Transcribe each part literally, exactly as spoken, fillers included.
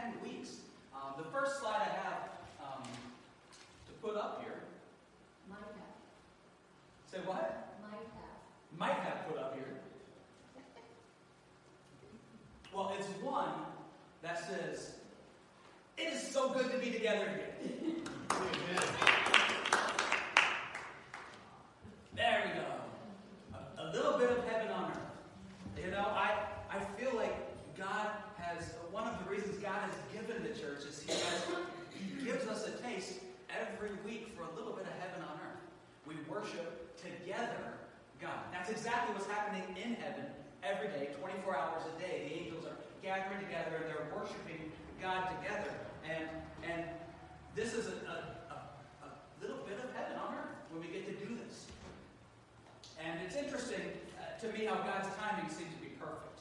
ten weeks. Um, the first slide I have um, to put up here. Might have. Say what? Might have. Might have put up here. Well, it's one that says, "It is so good to be together again." There we go. A, a little bit of heaven on earth. You know, I, I feel like God has, one of the reasons God has given the church is He, has, he gives us a taste every week for a little bit of heaven on earth. We worship together God. That's exactly what's happening in heaven every day, twenty-four hours a day. The angels are gathering together and they're worshiping God together. And and this is a, a, a, a little bit of heaven on earth when we get to do this. And it's interesting uh, to me how God's timing seems to be perfect.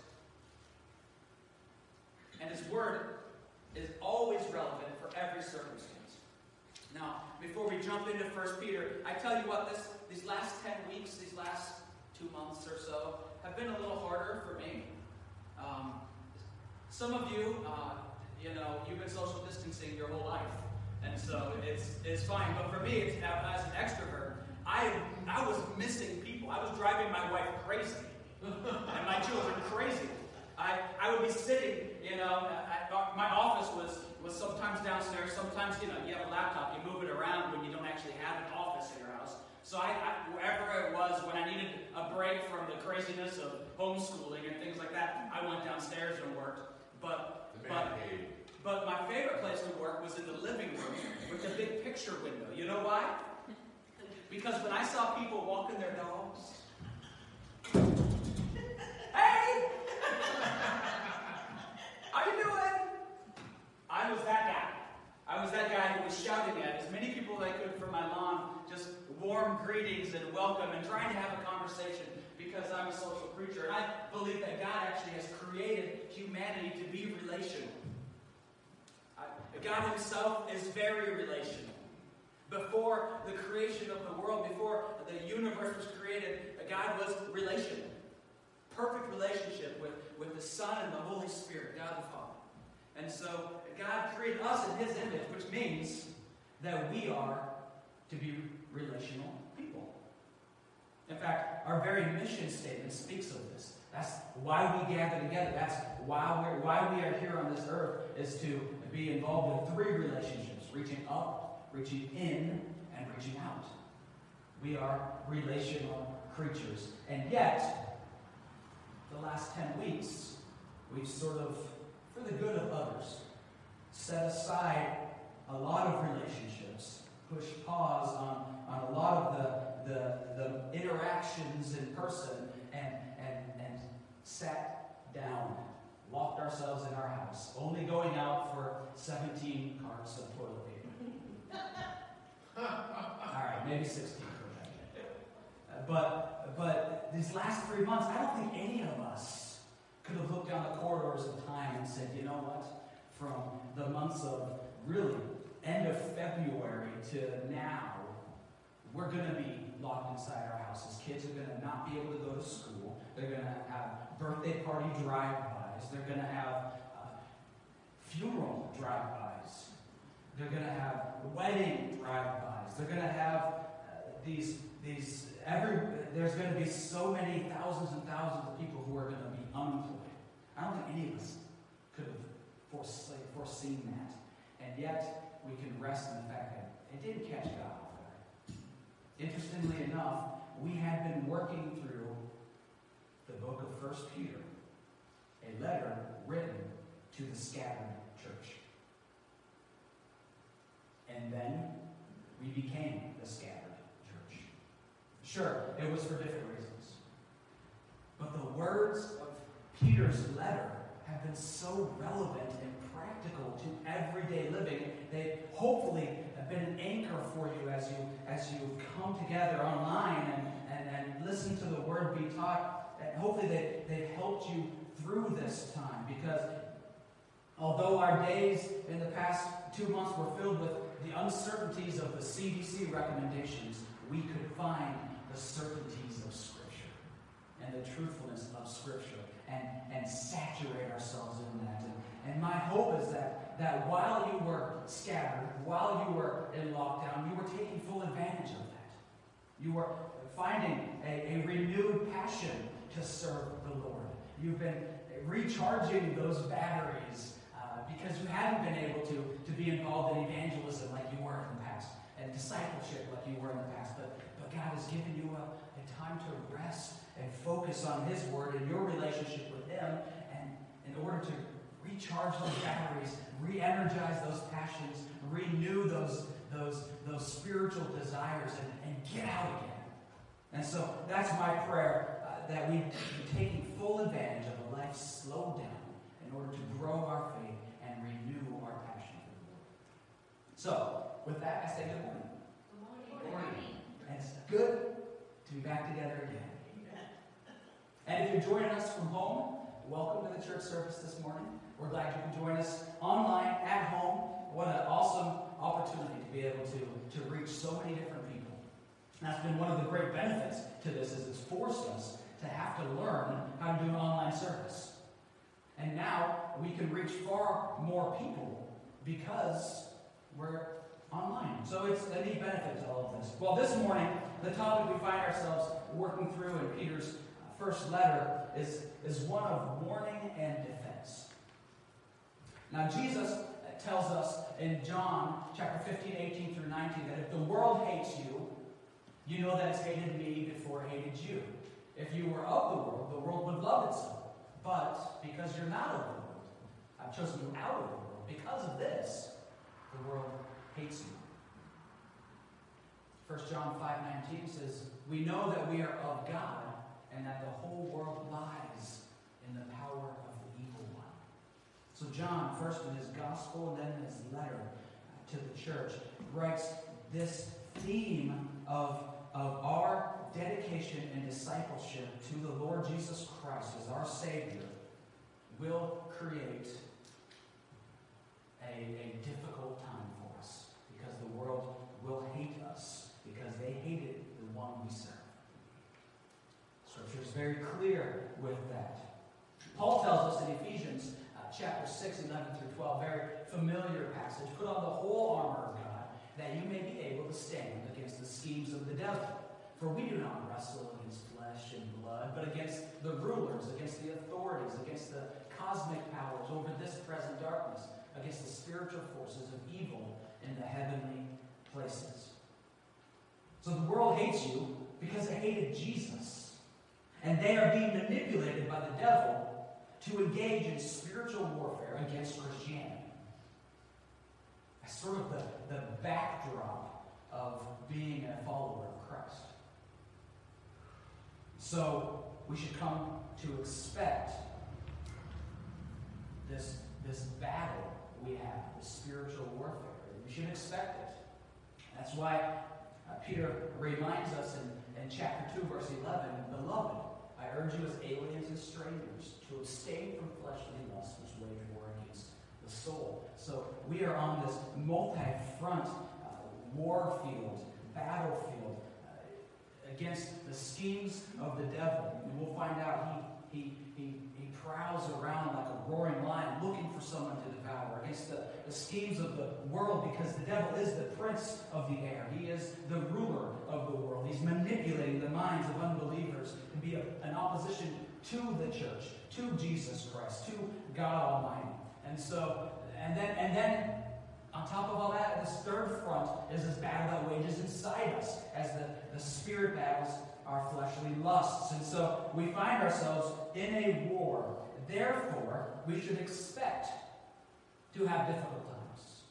And His Word is always relevant for every circumstance. Now, before we jump into First Peter, I tell you what, this these last ten weeks, these last two months or so, have been a little harder for me. Um, some of you, uh, you know, you've been social distancing your whole life, and so it's it's fine. But for me, it's, as an extrovert, I I was missing people. I was driving my wife crazy, and my children crazy. I, I would be sitting, you know, I, I, my office was, was sometimes downstairs, sometimes, you know, you have a laptop, you move it around when you don't actually have an office in your house. So I, I, wherever it was, when I needed a break from the craziness of homeschooling and things like that, I went downstairs and worked. But, but, but my favorite place to work was in the living room with the big picture window. You know why? Because when I saw people walking their dogs, hey! How you doing? I was that guy. I was that guy who was shouting at as many people as I could from my lawn, just warm greetings and welcome and trying to have a conversation because I'm a social creature. And I believe that God actually has created humanity to be relational. God Himself is very relational. Before the creation of the world, before the universe was created, God was relational. Perfect relationship with, with the Son and the Holy Spirit, God the Father. And so God created us in His image, which means that we are to be relational people. In fact, our very mission statement speaks of this. That's why we gather together. That's why we're why we are here on this earth, is to be involved in three relationships: reaching up, reaching in, and reaching out. We are relational creatures. And yet, the last ten weeks, we've sort of, for the good of others, set aside a lot of relationships, pushed pause on, on a lot of the, the, the interactions in person, and, and, and sat down, locked ourselves in our house, only going out for seventeen carts of toilet paper. All right, maybe sixteen for that. But But these last three months, I don't think any of us could have looked down the corridors of time and said, you know what, from the months of really end of February to now, we're going to be locked inside our houses. Kids are going to not be able to go to school. They're going to have birthday party drive-bys. They're going to have uh, funeral drive-bys. They're going to have wedding drive-bys. They're going to have uh, these these every. There's going to be so many thousands and thousands of people who are going to be unemployed. I don't think any of us could have foreseen, foreseen that, and yet we can rest in the fact that it didn't catch God off guard. Interestingly enough, we had been working through the book of First Peter, a letter written to the scattered church. And then we became the scattered church. Sure, it was for different reasons. But the words of Peter's letter have been so relevant and practical to everyday living. They hopefully have been an anchor for you as you as you come together online and, and, and listen to the word be taught. And hopefully they, they've helped you through this time, because although our days in the past two months were filled with the uncertainties of the C D C recommendations, we could find the certainties of Scripture and the truthfulness of Scripture and, and saturate ourselves in that. And, and my hope is that that while you were scattered, while you were in lockdown, you were taking full advantage of that. You were finding a, a renewed passion to serve the Lord. You've been recharging those batteries uh, because you hadn't been able to, to be involved in evangelism like you were in the past, and discipleship like you were in the past. But, but God has given you a, a time to rest and focus on His Word and your relationship with Him, and in order to recharge those batteries, re-energize those passions, renew those, those, those spiritual desires, and, and get out again. And so that's my prayer, uh, that we be taking full advantage of a life slowed down in order to grow our faith and renew our passion for the Lord. So, with that, I say good morning. Good morning. And it's good to be back together again. And if you're joining us from home, welcome to the church service this morning. We're glad you can join us online, at home. What an awesome opportunity to be able to, to reach so many different people. And that's been one of the great benefits to this, is it's forced us to have to learn how to do an online service. And now we can reach far more people because we're online. So it's a neat benefit to all of this. Well, this morning, the topic we find ourselves working through in Peter's first letter is, is one of warning and defense. Now, Jesus tells us in John chapter fifteen, eighteen through nineteen, that if the world hates you, you know that it's hated me before it hated you. If you were of the world, the world would love it so. But because you're not of the world, I've chosen you out of the world. Because of this, the world hates you. First John five nineteen says, we know that we are of God, and that the whole world lies in the power of the evil one. So John, first in his gospel and then in his letter to the church, writes this theme of, of our dedication and discipleship to the Lord Jesus Christ as our Savior will create a, a difficult time for us, because the world will hate us because they hated the one we serve. Scripture is very clear with that. Paul tells us in Ephesians uh, chapter six, eleven through twelve, very familiar passage, put on the whole armor of God, that you may be able to stand against the schemes of the devil. For we do not wrestle against flesh and blood, but against the rulers, against the authorities, against the cosmic powers over this present darkness, against the spiritual forces of evil in the heavenly places. So the world hates you because it hated Jesus. And they are being manipulated by the devil to engage in spiritual warfare against Christianity. That's sort of the, the backdrop of being a follower of Christ. So we should come to expect this, this battle we have, this spiritual warfare. We should expect it. That's why uh, Peter reminds us in, in chapter two, verse eleven, Beloved, I urge you as aliens and strangers to abstain from fleshly lusts which wage war against the soul. So we are on this multi-front uh, war field, battlefield, uh, against the schemes of the devil. And we'll find out he, he, he, he prowls around like a roaring lion looking for someone to devour, against the, the schemes of the world, because the devil is the prince of the air. He is the ruler of the world. He's manipulating the minds of unbelievers to be a, an opposition to the church, to Jesus Christ, to God Almighty. And so, and then, and then on top of all that, this third front is this battle that wages inside us as the, the spirit battles our fleshly lusts. And so we find ourselves in a war. Therefore, we should expect to have difficult times.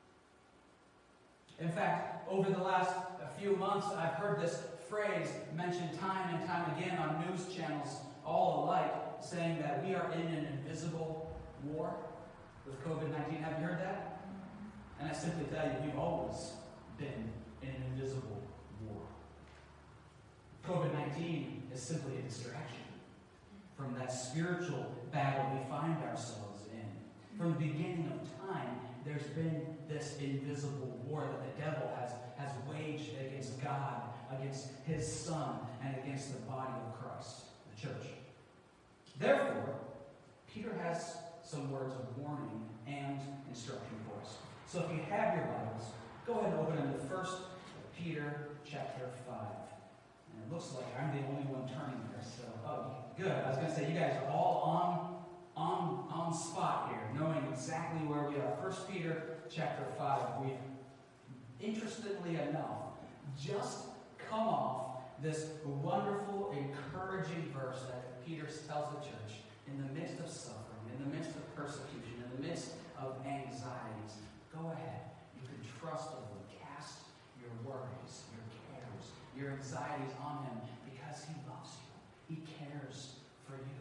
In fact, over the last few months, I've heard this phrase mentioned time and time again on news channels all alike, saying that we are in an invisible war with covid nineteen. Have you heard that? And I simply tell you, we've always been in an invisible war. covid nineteen is simply a distraction from that spiritual battle we find ourselves in. From the beginning of time, there's been this invisible war that the devil has, has waged against God, against his Son, and against the body of Christ, the church. Therefore, Peter has some words of warning and instruction for us. So if you have your Bibles, go ahead and open them to First Peter chapter five. And it looks like I'm the only one turning there, so oh, good. I was going to say, you guys are all on, on, on spot here, knowing exactly where we are. First Peter chapter five. We've, interestingly enough, just come off this wonderful, encouraging verse that Peter tells the church in the midst of suffering, in the midst of persecution, in the midst of anxieties. Go ahead. You can trust the Lord. Cast your worries, your cares, your anxieties on him because he loves you. He cares for you.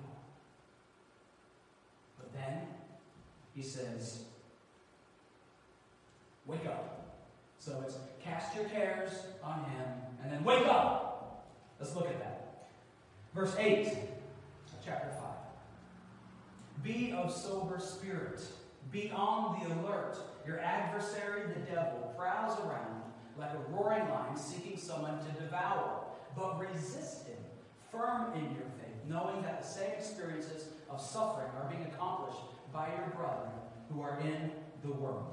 But then he says, wake up. So it's cast your cares on him, and then wake up. Let's look at that. Verse eight of chapter five. Be of sober spirit. Be on the alert. Your adversary, the devil, prowls around like a roaring lion seeking someone to devour. But resist him, firm in your faith, knowing that the same experiences of suffering are being accomplished by your brethren who are in the world.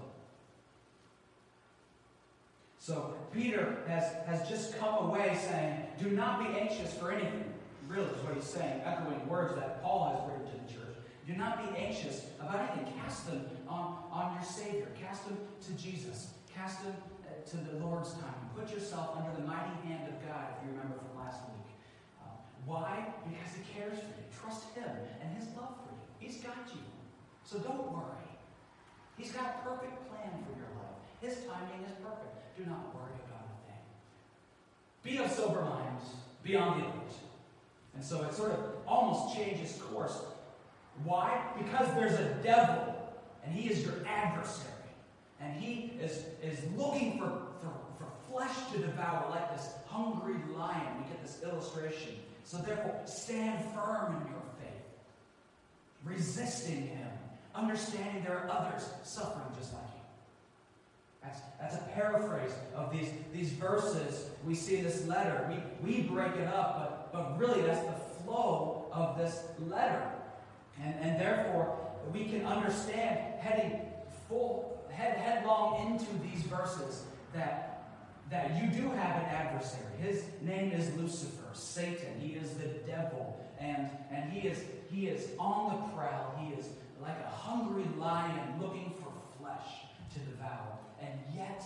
So Peter has, has just come away saying, do not be anxious for anything. Really is what he's saying, echoing words that Paul has written to the church. Do not be anxious about anything. Cast them on, on your Savior. Cast them to Jesus. Cast them to the Lord's time. Put yourself under the mighty hand of God, if you remember from last week. Uh, why? Because he cares for you. Trust him and his love for you. He's got you. So don't worry. He's got a perfect plan for your life. His timing is perfect. Do not worry about a thing. Be of sober minds. Be on the alert. And so it sort of almost changes course. Why? Because there's a devil, and he is your adversary. And he is, is looking for, for, for flesh to devour, like this hungry lion. We get this illustration. So therefore, stand firm in your faith, resisting him, understanding there are others suffering just like you. That's, that's a paraphrase of these, these verses we see in this letter. We, we break it up, but, but really that's the flow of this letter. And, and therefore, we can understand heading full, head, headlong into these verses that, that you do have an adversary. His name is Lucifer, Satan. He is the devil. And, and he is he is on the prowl. He is like a hungry lion looking for flesh to devour. And yet,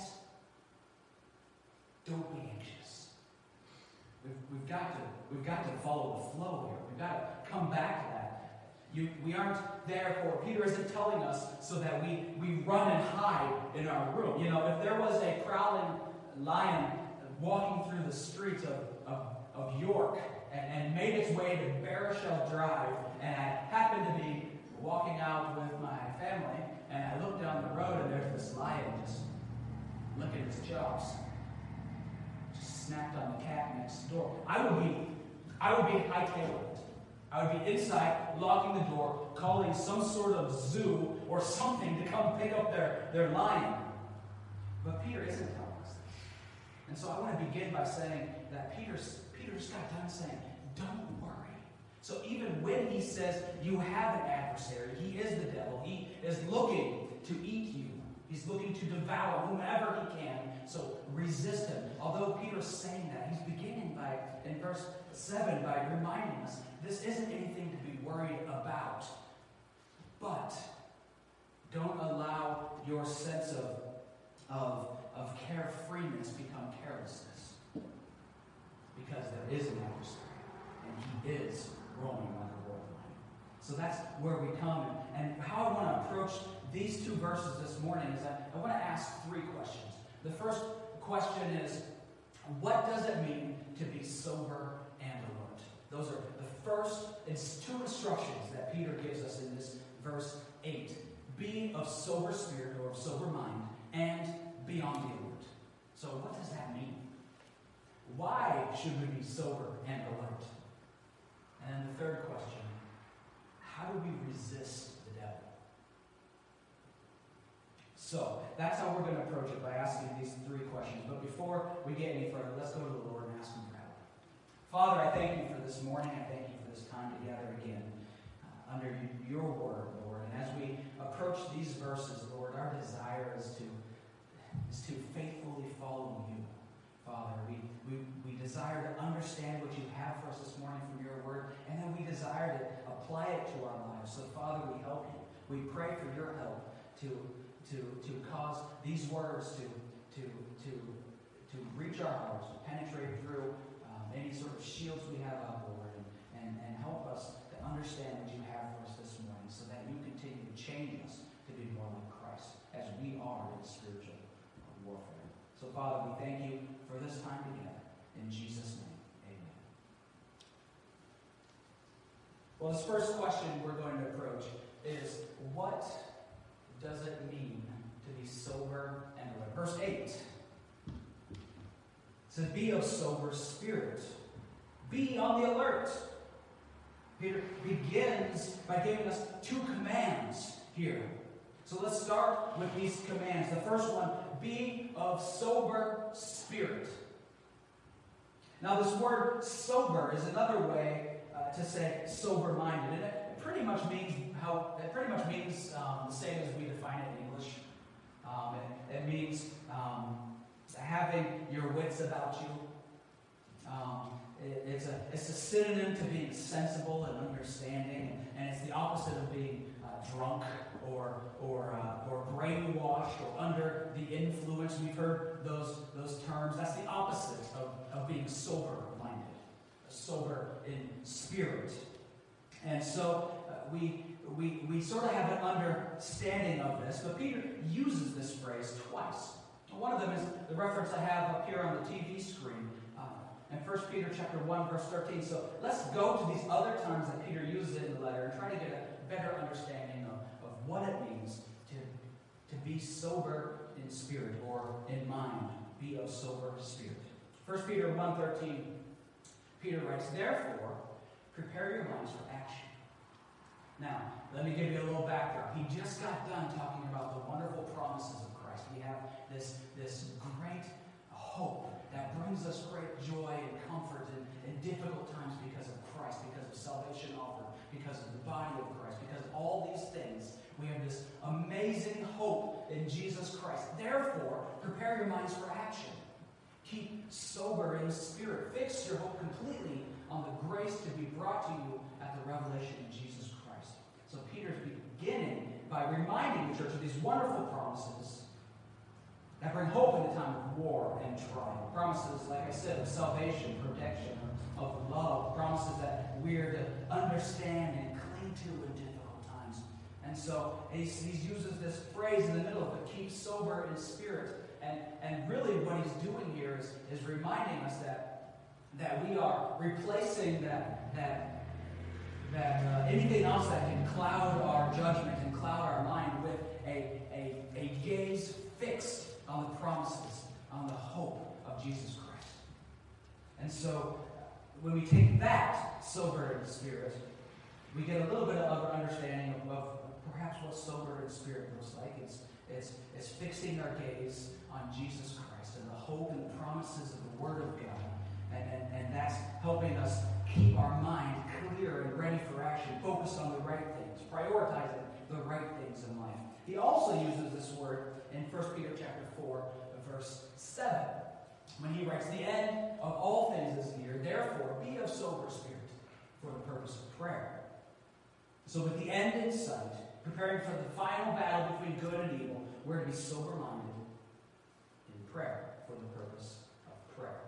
don't be anxious. We've, we've, got to, we've got to follow the flow here. We've got to come back to that. You, we aren't there for, Peter isn't telling us so that we, we run and hide in our room. You know, if there was a prowling lion walking through the streets of, of, of York and, and made its way to Baruchel Drive, and I happened to be walking out with my family, and I look down the road and there's this lion just licking his chops, just snapped on the cat next door, I would be, I would be hightailing it. I would be inside, locking the door, calling some sort of zoo or something to come pick up their, their lion. But Peter isn't telling us this. And so I want to begin by saying that Peter's, Peter's got done saying, don't worry. So even when he says you have an adversary, he is the devil. He is looking to eat you. He's looking to devour whomever he can. So resist him. Although Peter's saying that, he's beginning by, in verse seven, by reminding us this isn't anything to be worried about. But don't allow your sense of, of, of carefreeness become carelessness. Because there is an adversary, and he is roaming like a roaring lion. So that's where we come. And, and how I want to approach these two verses this morning is that I want to ask three questions. The first question is, what does it mean to be sober and alert? Those are the first it's two instructions that Peter gives us in this verse eight. Be of sober spirit or of sober mind, and be on the alert. So what does that mean? Why should we be sober and alert? And then the third question, how do we resist the devil? So, that's how we're going to approach it, by asking these three questions. But before we get any further, let's go to the Lord and ask him for help. Father, I thank you for this morning. I thank you for this time together again. Uh, under your word, Lord. And as we approach these verses, Lord, our desire is to, is to faithfully follow you, Father. We, we, we desire to understand what you have for us this morning from your word, and then we desire to apply it to our lives. So, Father, we help you. We pray for your help to, to, to cause these words to, to, to, to reach our hearts, to penetrate through um, any sort of shields we have up, Lord, and, and, and help us to understand what you have for us this morning so that you continue to change us to be more like Christ as we are in spiritual warfare. So, Father, we thank you for this time together. In Jesus' name, amen. Well, this first question we're going to approach is, what does it mean to be sober and alert? Verse eight. To be of sober spirit. Be on the alert. Peter begins by giving us two commands here. So let's start with these commands. The first one, be of sober spirit. Now this word sober is another way uh, to say sober-minded. And it, it pretty much means how it pretty much means um, the same as we define it in English. Um, it, it means um, having your wits about you. Um, it, it's, a, it's a synonym to being sensible and understanding, and it's the opposite of being uh, drunk or or uh, or brainwashed or under the influence. We've heard those those terms. That's the opposite of, of being sober-minded, sober in spirit. And so uh, we we we sort of have an understanding of this, but Peter uses this phrase twice. One of them is the reference I have up here on the T V screen uh, in First Peter chapter one, verse thirteen. So let's go to these other times that Peter uses it in the letter and try to get a better understanding of, of what it means to, to be sober in spirit or in mind. Be of sober spirit. First Peter one thirteen, Peter writes, therefore, prepare your minds for action. Now, let me give you a little backdrop. He just got done talking about the wonderful promises of Christ. We have this, this great hope that brings us great joy and comfort in, in difficult times because of Christ, because of salvation offered, because of the body of Christ, because of all these things. We have this amazing hope in Jesus Christ. Therefore, prepare your minds for action. Keep sober in spirit. Fix your hope completely on the grace to be brought to you at the revelation of Jesus Christ. So Peter's beginning by reminding the church of these wonderful promises that bring hope in the time of war and trial. Promises, like I said, of salvation, protection, of love. Promises that we're to understand and cling to in difficult times. And so he uses this phrase in the middle of it, keep sober in spirit. And, and really what he's doing here is, is reminding us that, that we are replacing that, that, that uh, anything else that can cloud our judgment and cloud our mind with a, a, a gaze fixed on the promises, on the hope of Jesus Christ. And so when we take that sober in spirit, we get a little bit of an understanding of, of perhaps what sober in spirit looks like. It's, it's, it's fixing our gaze on Jesus Christ and the hope and the promises of the Word of God. And, and, and that's helping us keep our mind clear and ready for action, focused on the right things, prioritizing the right things in life. He also uses this word in First Peter chapter four, verse seven, when he writes, the end of all things is near, therefore be of sober spirit for the purpose of prayer. So with the end in sight, preparing for the final battle between good and evil, we're to be sober-minded in prayer for the purpose of prayer.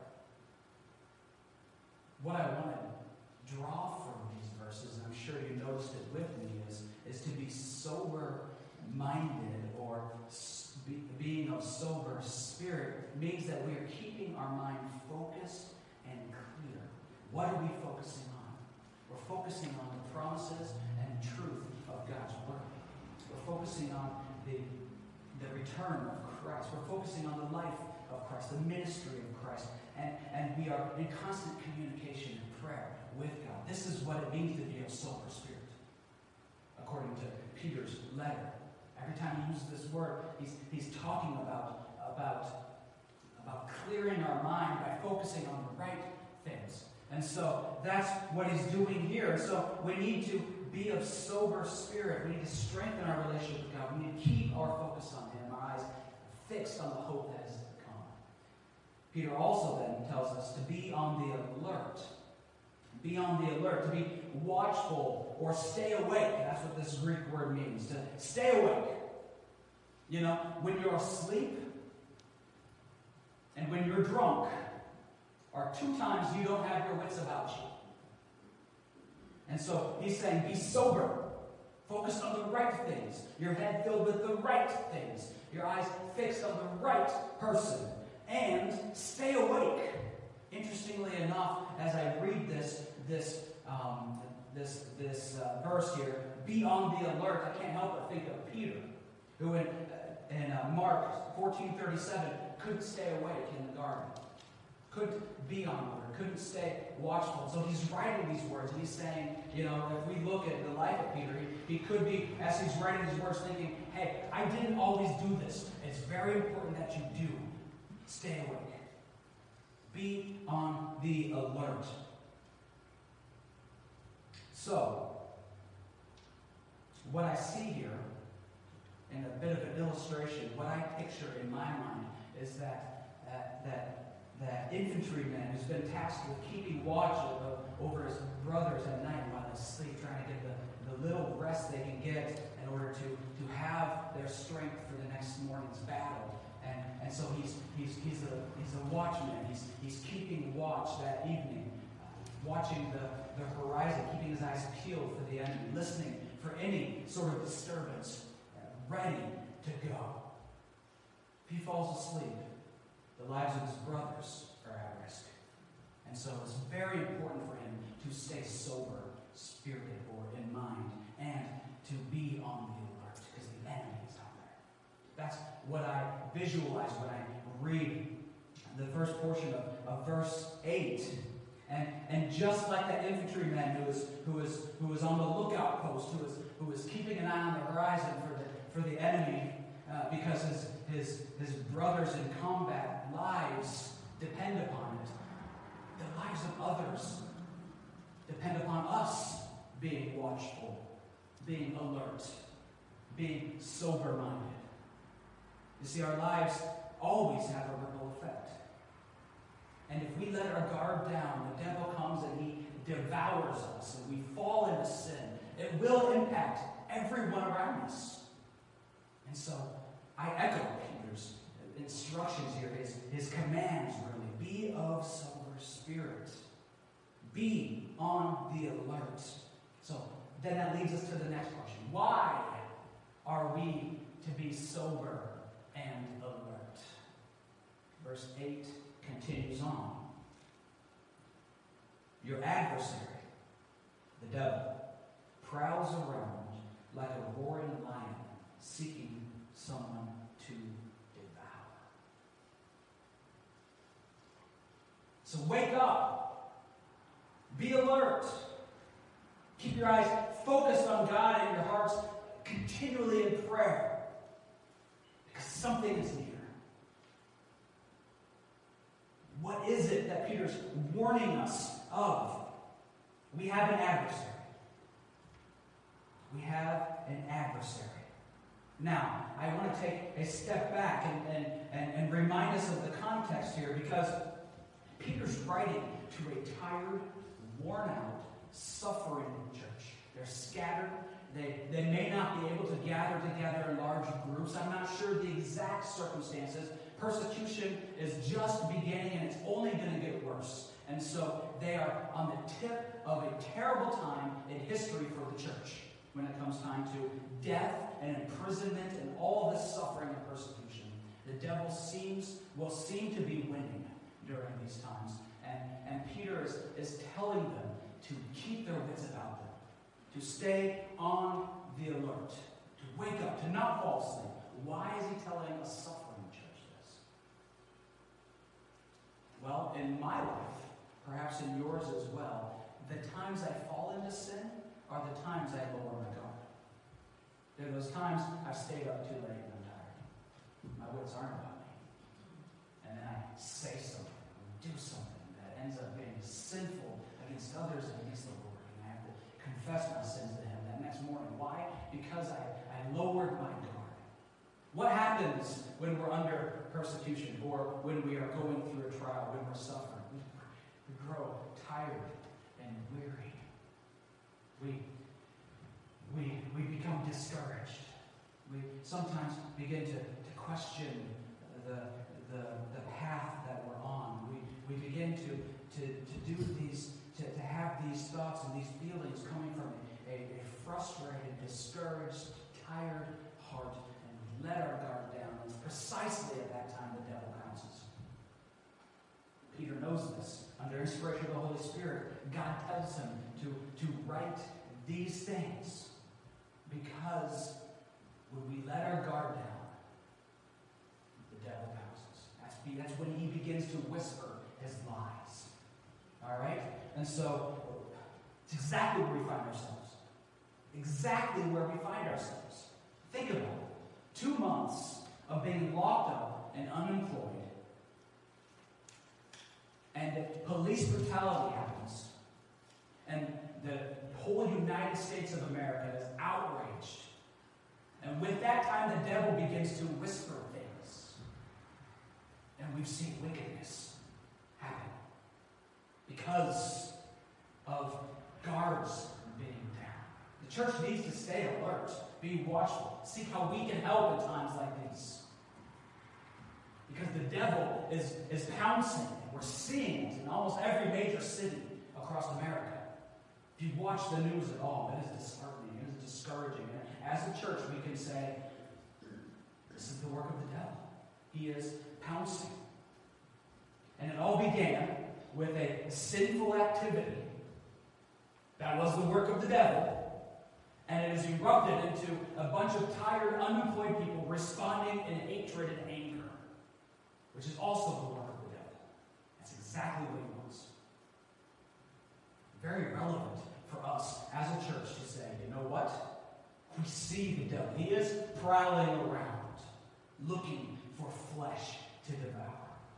What I want to draw from these verses, and I'm sure you noticed it with me, is, is to be sober-minded or be, being of sober spirit means that we are keeping our mind focused and clear. What are we focusing on? We're focusing on the promises and truth of God's Word. We're focusing on the, the return of Christ. We're focusing on the life of Christ, the ministry of Christ. And, and we are in constant communication and prayer with God. This is what it means to be of sober spirit, according to Peter's letter. Every time he uses this word, he's, he's talking about, about, about clearing our mind by focusing on the right things. And so that's what he's doing here. So we need to be of sober spirit. We need to strengthen our relationship with God. We need to keep our focus on Him, our eyes fixed on the hope that is to come. Peter also then tells us to be on the alert. Be on the alert, to be watchful or stay awake. That's what this Greek word means, to stay awake. You know, when you're asleep and when you're drunk are two times you don't have your wits about you. And so he's saying, be sober. Focus on the right things. Your head filled with the right things. Your eyes fixed on the right person. And stay awake. Interestingly enough, as I read this, this, um, this, this uh, verse here, be on the alert, I can't help but think of Peter, who in, in uh, Mark fourteen thirty-seven couldn't stay awake in the garden. Couldn't be on alert, couldn't stay watchful. So he's writing these words, and he's saying, you know, if we look at the life of Peter, he, he could be, as he's writing these words, thinking, hey, I didn't always do this. It's very important that you do. Stay awake. Be on the alert. So, what I see here, in a bit of an illustration, what I picture in my mind is that uh, that that infantryman who's been tasked with keeping watch of, over his brothers at night while they sleep, trying to get the, the little rest they can get in order to, to have their strength for the next morning's battle. And, and so he's he's he's a he's a watchman. He's he's keeping watch that evening, uh, watching the, the horizon, keeping his eyes peeled for the enemy, listening for any sort of disturbance, uh, ready to go. If he falls asleep, the lives of his brothers are at risk. And so it's very important for him to stay sober, spirited, or in mind, and to be on the alert, because the enemy is out there. That's what I visualize when I read the first portion of, of verse eight. And, and just like that infantryman who was who was who was on the lookout post, who was who was keeping an eye on the horizon for the for the enemy, uh, because his his his brothers in combat lives depend upon it. The lives of others depend upon us being watchful, being alert, being sober-minded. You see, our lives always have a ripple effect. And if we let our guard down, the devil comes and he devours us, and we fall into sin. It will impact everyone around us. And so, I echo Peter's instructions here, his, his commands really. Be of sober spirit. Be on the alert. So, then that leads us to the next question. Why are we to be sober and alert? Verse eight continues on. Your adversary, the devil, prowls around like a roaring lion, seeking someone to devour. So wake up. Be alert. Keep your eyes focused on God and your hearts continually in prayer, because something is near. What is it that Peter's warning us of? We have an adversary. We have an adversary. Now, I want to take a step back and, and, and, and remind us of the context here, because Peter's writing to a tired, worn out, suffering church. They're scattered. They, they may not be able to gather together in large groups. I'm not sure the exact circumstances. Persecution is just beginning, and it's only going to get worse. And so they are on the tip of a terrible time in history for the church when it comes time to death and imprisonment and all this suffering and persecution. The devil seems will seem to be winning during these times. And, and Peter is, is telling them to keep their wits about them, to stay on the alert, to wake up, to not fall asleep. Why is he telling a suffering church this? Well, in my life, perhaps in yours as well, the times I fall into sin are the times I lower my guard. There are those times I've stayed up too late and I'm tired. My wits aren't about me. And then I say something or do something that ends up being sinful against others and against the Lord. And I have to confess my sins to him. That morning. Why? Because I, I lowered my guard. What happens when we're under persecution or when we are going through a trial, when we're suffering? We, we grow tired and weary. We, we, we become discouraged. We sometimes begin to, to question the, the, the path that we're on. We, we begin to, to, to do these, to, to have these thoughts and these feelings coming from a, a frustrated, discouraged, tired heart, and we let our guard down. And it's precisely at that time the devil pounces. Peter knows this. Under inspiration of the Holy Spirit, God tells him to, to write these things because when we let our guard down, the devil pounces. That's, that's when he begins to whisper his lies. All right? And so, it's exactly where we find ourselves. Exactly where we find ourselves. Think about it. Two months of being locked up and unemployed, and police brutality happens, and the whole United States of America is outraged. And with that time, the devil begins to whisper things. And we've seen wickedness happen because of guards being down. The church needs to stay alert, be watchful, seek how we can help in times like these. Because the devil is, is pouncing, and we're seeing it in almost every major city across America. If you watch the news at all, it is disheartening, it is discouraging. And as a church, we can say, this is the work of the devil. He is pouncing. And it all began with a sinful activity that was the work of the devil, and it has erupted into a bunch of tired, unemployed people responding in hatred and anger, which is also the work of the devil. That's exactly what he wants. Very relevant for us as a church to say, you know what? We see the devil. He is prowling around, looking for flesh to devour.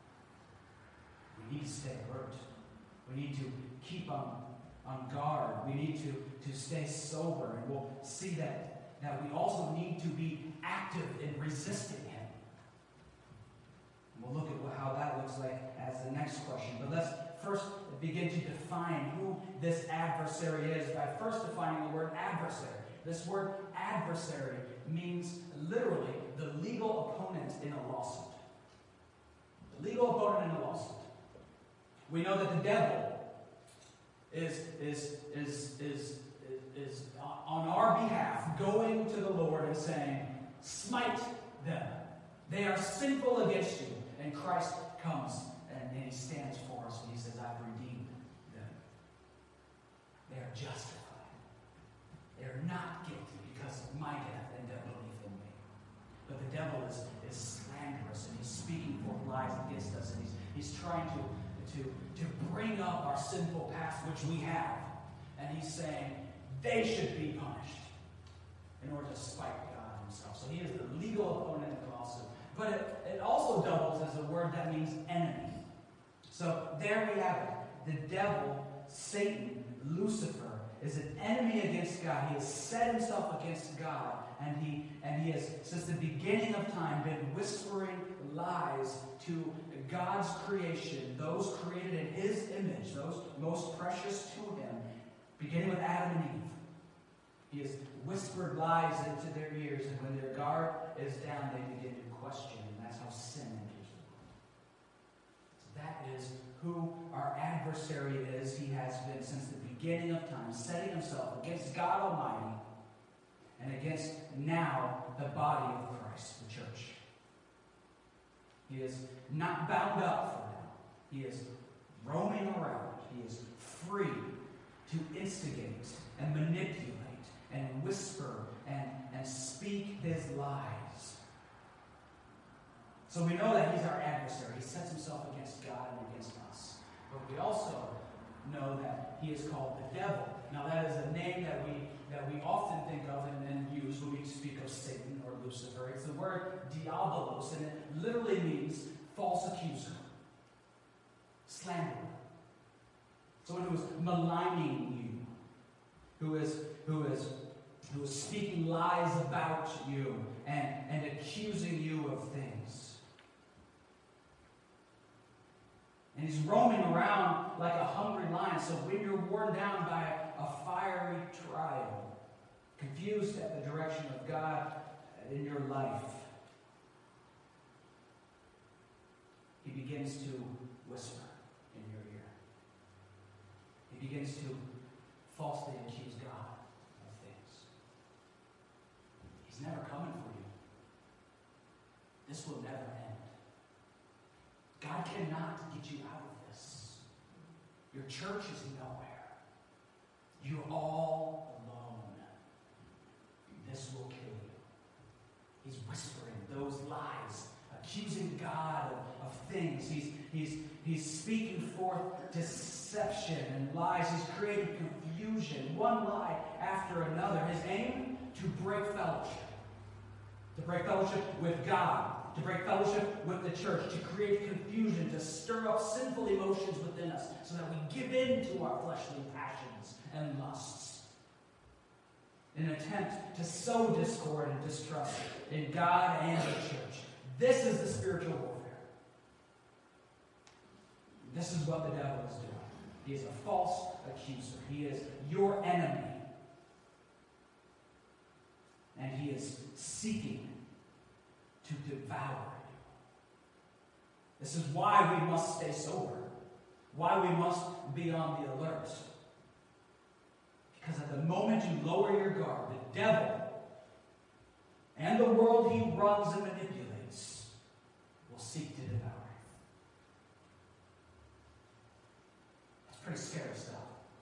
We need to stay alert. We need to keep on, on guard. We need to, to stay sober. And we'll see that, that we also need to be active in resisting him. And we'll look at what, how that looks like as the next question. But let's first begin to define who this adversary is by first defining the word adversary. This word adversary means literally the legal opponent in a lawsuit. The legal opponent in a lawsuit. We know that the devil is, is, is, is, is on our behalf going to the Lord and saying, smite them. They are sinful against you. And Christ comes and, and he stands for us and he says, I've redeemed them. They are justified. They are not guilty because of my death and their belief in me. But the devil is, is slanderous and he's speaking forth lies against us and he's, he's trying to, to, to bring up our sinful past, which we have. And he's saying they should be punished in order to spite God himself. So he is the legal opponent of the lawsuit. But it, it also doubles as a word that means enemy. So there we have it. The devil, Satan, Lucifer, is an enemy against God. He has set himself against God, and he and he has, since the beginning of time, been whispering lies to God's creation, those created in his image, those most precious to him, beginning with Adam and Eve. He has whispered lies into their ears, and when their guard is down, they begin to question, and that's how sin enters the world. So that is who our adversary is. He has been since the beginning of time, setting himself against God Almighty and against now the body of Christ, the church. He is not bound up for now. He is roaming around. He is free to instigate and manipulate and whisper and, and speak his lies. So we know that he's our adversary. He sets himself against God and against us. But we also know that he is called the devil. Now that is a name that we that we often think of and, and use when we speak of Satan or Lucifer. It's the word diabolos, and it literally means false accuser, slanderer. Someone who is maligning you, who is who is who is speaking lies about you and, and accusing you of things. And he's roaming around like a hungry lion. So when you're worn down by a fiery trial, confused at the direction of God in your life, he begins to whisper in your ear. He begins to falsely accuse God of things. He's never coming for you. This will never end. God cannot get you out of this. Your church is nowhere. You're all alone. This will kill you. He's whispering those lies, accusing God of, of things. He's, he's, he's speaking forth deception and lies. He's creating confusion, one lie after another. His aim, to break fellowship. To break fellowship with God. To break fellowship with the church. To create confusion. To stir up sinful emotions within us so that we give in to our fleshly passions and lusts. In an attempt to sow discord and distrust in God and the church. This is the spiritual warfare. This is what the devil is doing. He is a false accuser. He is your enemy. And he is seeking to devour you. This is why we must stay sober. Why we must be on the alert. Because at the moment you lower your guard, the devil and the world he runs and manipulates will seek to devour you. That's pretty scary stuff.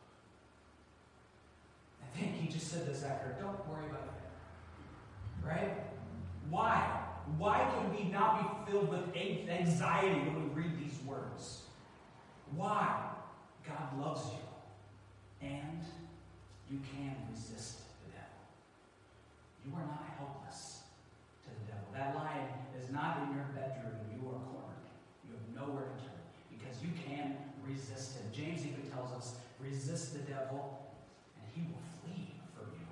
I think he just said this after, don't worry about it. Right? Why? Why can we not be filled with anxiety when we read these words? Why? God loves you. And you can resist the devil. You are not helpless to the devil. That lion is not in your bedroom. You are cornered. You have nowhere to turn because you can resist him. James even tells us, resist the devil and he will flee from you.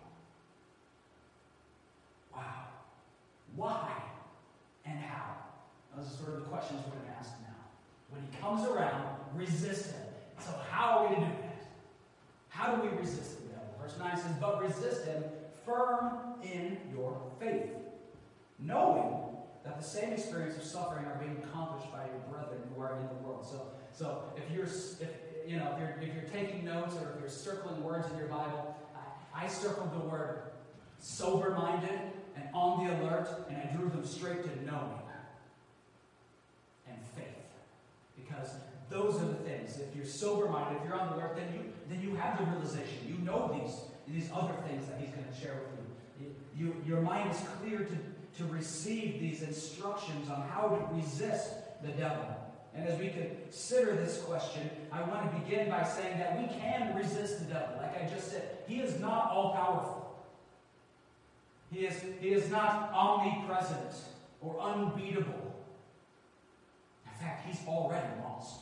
Wow. Why and how? Those are sort of the questions we're going to ask now. When he comes around, resist him. So how are we to do that? How do we resist the devil? Verse nine says, but resist him firm in your faith, knowing that the same experience of suffering are being accomplished by your brethren who are in the world. So, so if you're, if you know, if you're if you're taking notes or if you're circling words in your Bible, I, I circled the word sober-minded and on the alert, and I drew them straight to knowing and faith, because those are the things. If you're sober-minded, if you're on the alert, then you then you have the realization. You know these these other things that he's going to share with you. you. Your mind is clear to, to receive these instructions on how to resist the devil. And as we consider this question, I want to begin by saying that we can resist the devil. Like I just said, he is not all-powerful. He is, he is not omnipresent or unbeatable. In fact, he's already lost.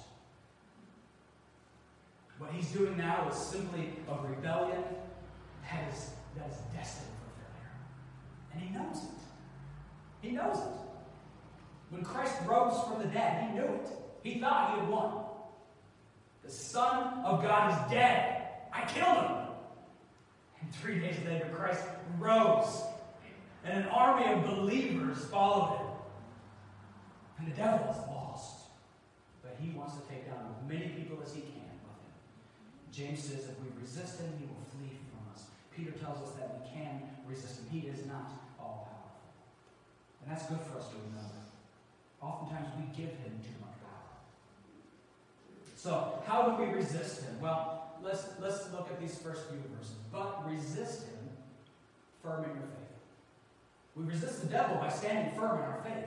What he's doing now is simply a rebellion that is, that is destined for failure. And he knows it. He knows it. When Christ rose from the dead, he knew it. He thought he had won. The Son of God is dead. I killed him. And three days later, Christ rose. And an army of believers followed him. And the devil is lost. But he wants to take down as many people as he can. James says if we resist him, he will flee from us. Peter tells us that we can resist him. He is not all-powerful. And that's good for us to remember. Oftentimes we give him too much power. So, how do we resist him? Well, let's, let's look at these first few verses. But resist him firm in your faith. We resist the devil by standing firm in our faith.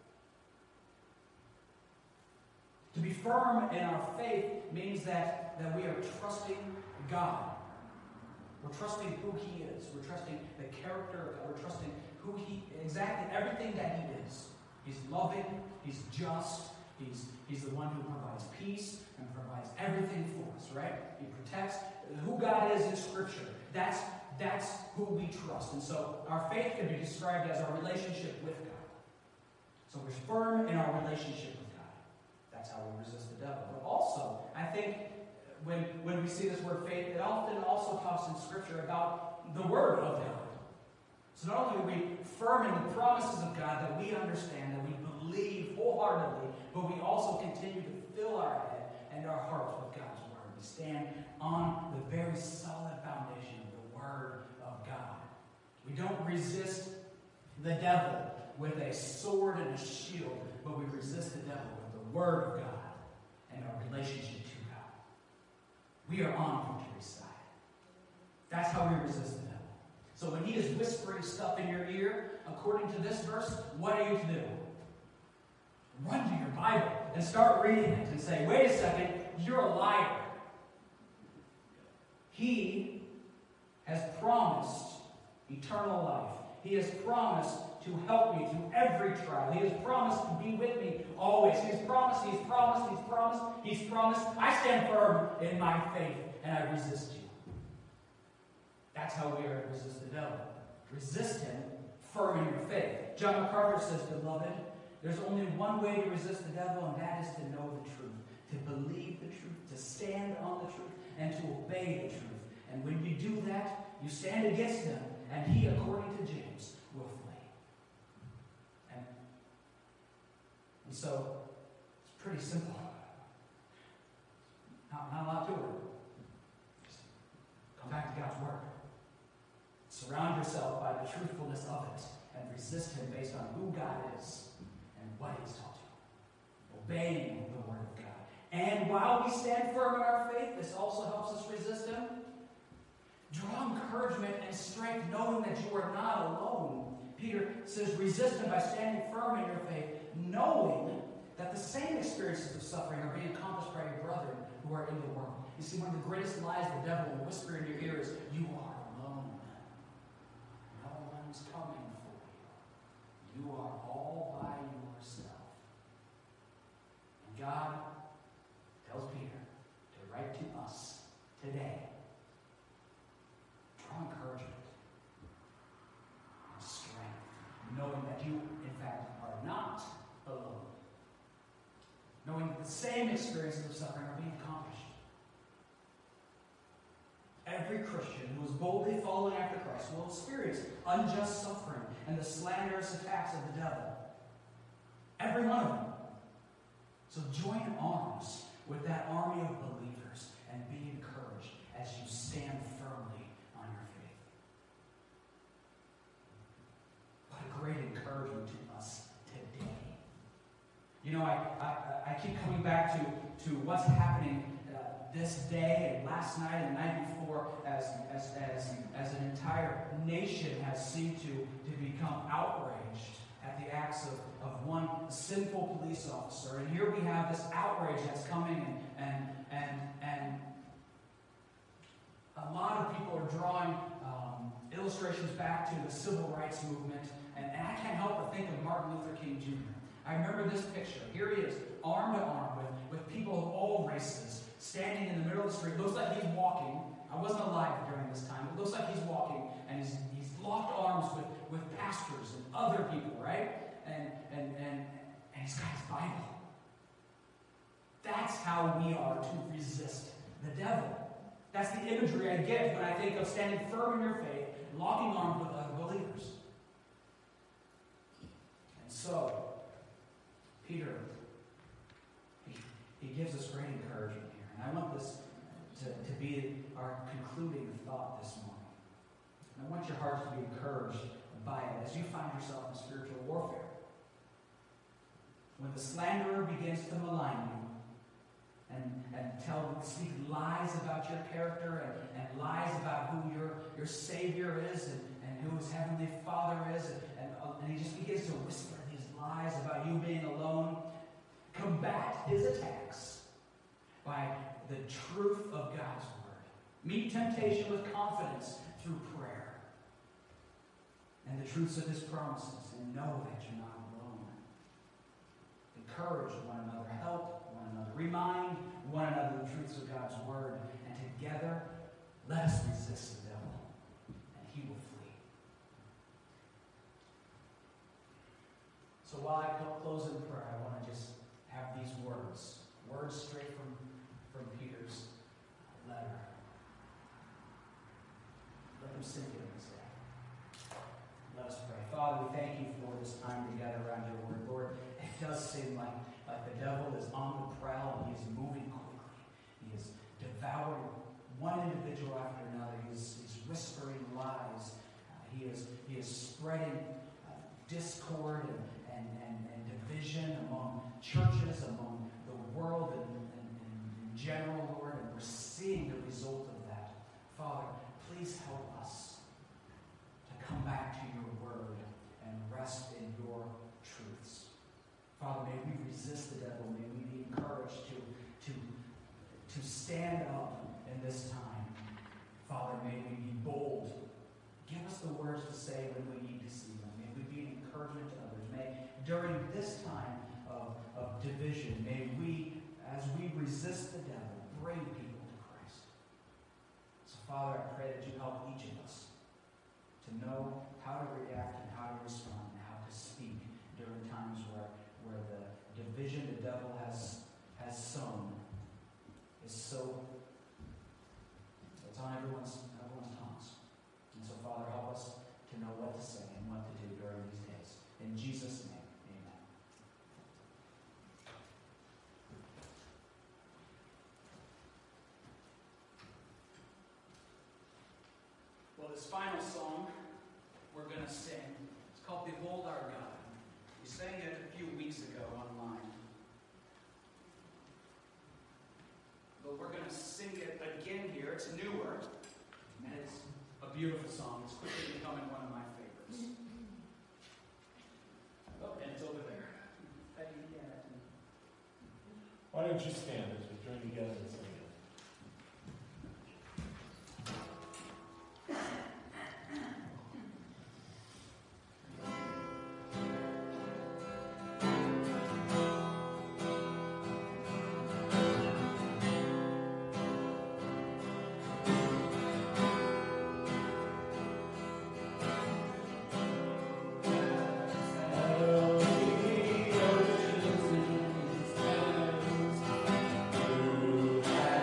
To be firm in our faith means that, that we are trusting God. We're trusting who he is. We're trusting the character of God. We're trusting who he, exactly everything that he is. He's loving. He's just. He's, he's the one who provides peace and provides everything for us, right? He protects. Who God is in Scripture. That's, that's who we trust. And so our faith can be described as our relationship with God. So we're firm in our relationship with God. That's how we resist the devil. But also, I think when, when we see this word faith, it often also talks in Scripture about the Word of God. So not only are we firm in the promises of God that we understand, that we believe wholeheartedly, but we also continue to fill our head and our hearts with God's Word. We stand on the very solid foundation of the Word of God. We don't resist the devil with a sword and a shield, but we resist the devil with the Word of God and our relationship to God. We are on victory's side. That's how we resist the devil. So when he is whispering stuff in your ear, according to this verse, what are you to do? Run to your Bible and start reading it and say, wait a second, you're a liar. He has promised eternal life. He has promised to help me through every trial. He has promised to be with me always. He's promised, he's promised, he's promised, he's promised. I stand firm in my faith and I resist you. That's how we are to resist the devil. Resist him firm in your faith. John MacArthur says, beloved, there's only one way to resist the devil, and that is to know the truth, to believe the truth, to stand on the truth, and to obey the truth. And when you do that, you stand against him, and he, according to James, will flee. And, and so, it's pretty simple. Not, not a lot to it. Just come back to God's Word. Surround yourself by the truthfulness of it, and resist him based on who God is and what he's taught you. Obeying the Word of God. And while we stand firm in our faith, this also helps us resist him. Draw encouragement and strength, knowing that you are not alone. Peter says, resist him by standing firm in your faith, knowing that the same experiences of suffering are being accomplished by your brethren who are in the world. You see, one of the greatest lies the devil will whisper in your ear is, you are alone. No one's coming for you. You are all by yourself. And God tells Peter to write to us today. Draw encouragement and strength, knowing that you, in fact, are not alone. Knowing that the same experiences of suffering are being accomplished. Every Christian who is boldly following after Christ will experience unjust suffering and the slanderous attacks of the devil. Every one of them. So join arms with that army of believers and be encouraged as you stand firmly on your faith. What a great encouragement to us today. You know, I, I, I keep coming back to, to what's happening uh, this day and last night and the night before as, as, as, as an entire nation has seemed to, to become outraged at the acts of, of one sinful police officer. And here we have this outrage that's coming, and, and, and, and a lot of people are drawing um, illustrations back to the civil rights movement, and, and I can't help but think of Martin Luther King Junior I remember this picture. Here he is, arm to arm with, with people of all races, standing in the middle of the street. Looks like he's walking. I wasn't alive during this time. It looks like he's walking, and he's, he's locked arms with, with pastors and other people, right? And, and, and, and he's got his Bible. That's how we are to resist the devil. That's the imagery I get when I think of standing firm in your faith, locking arms with other believers. And so, Peter, he, he gives us great encouragement here. And I want this to, to be our concluding thought this morning. And I want your hearts to be encouraged by it as you find yourself in spiritual warfare. When the slanderer begins to malign you and, and tell, speak lies about your character and, and lies about who your, your Savior is and, and who his Heavenly Father is, and, and, and he just begins to whisper these lies about you being alone, combat his attacks by the truth of God's Word. Meet temptation with confidence through prayer and the truths of his promises, and know that you're not alone. Encourage one another, help one another, remind one another the truths of God's Word, and together let us resist the devil while I close in prayer, I want to just have these words, words straight from, from Peter's letter. Let them sink in this day. Let us pray. Father, we thank you for this time together around your word. Lord, it does seem like, like the devil is on the prowl and he is moving quickly. He is devouring one individual after another. He is he's whispering lies. Uh, he is he is spreading uh, discord and, and, and, and division among churches, among the world and, and, and in general, Lord, and we're seeing the result of that. Father, please help us to come back to your word and rest in your truths. Father, may we resist the devil. May we be encouraged to, to, to stand up in this time. Father, may we be bold. Give us the words to say when we need to see them. May we be an encouragement to others. May, during this time of, of division, may we, as we resist the devil, bring people to Christ. So, Father, I pray that you help each of us to know how to react and how to respond and how to speak during times where, where the division the devil has, has sown is so, it's on everyone's, everyone's tongues. And so, Father, help us to know what to say and what to do during these days. In Jesus' name, amen. Well, this final song we're going to sing, it's called Behold Our God. We sang it a few weeks ago online. But we're going to sing it again here. It's newer, and it's a beautiful song. It's quickly becoming one of my favorites. Oh, and it's over there. Why don't you stand as we join together and sing it? Who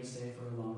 say for a long